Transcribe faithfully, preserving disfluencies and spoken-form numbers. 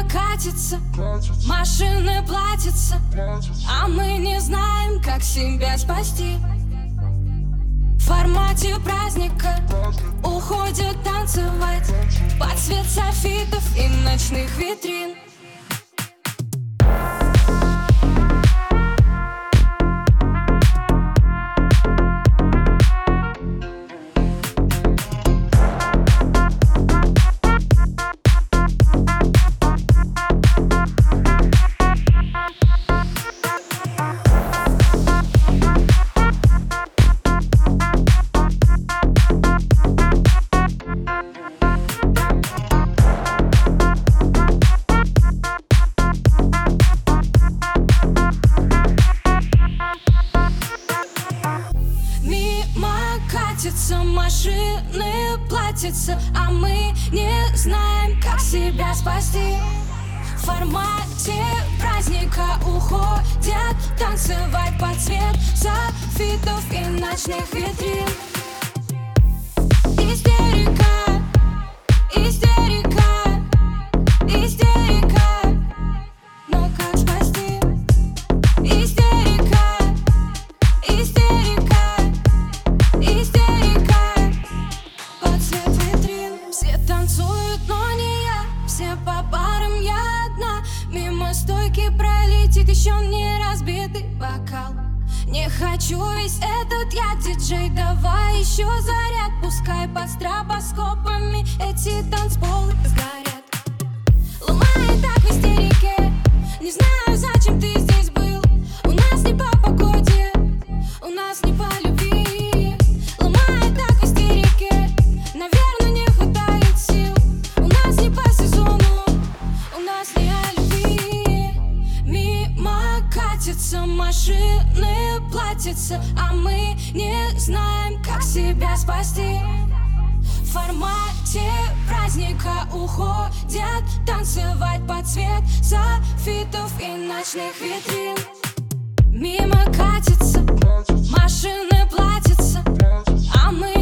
катится, машины платятся, а мы не знаем, как себя спасти. В формате праздника уходят танцевать под свет софитов и ночных витрин. Машины платятся, а мы не знаем, как себя спасти. В формате праздника уходят танцевать под свет софитов и ночных витрин. Истерика, истерика, истерика. Но как спасти? Истерика, истерика, истерика. Танцуют, но не я, все по парам, я одна. Мимо стойки пролетит еще не разбитый бокал. Не хочу весь этот я, диджей, давай еще заряд. Пускай под стробоскопами эти танцполы сгорят. Ломает так в истерике, не знаю, зачем ты здесь был. У нас не по погоде, у нас не по любви. Ломает так в истерике, наверное, не хватает. Машины платятся, а мы не знаем, как себя спасти. В формате праздника уходят танцевать под свет софитов и ночных витрин. Мимо катится, машины платятся, а мы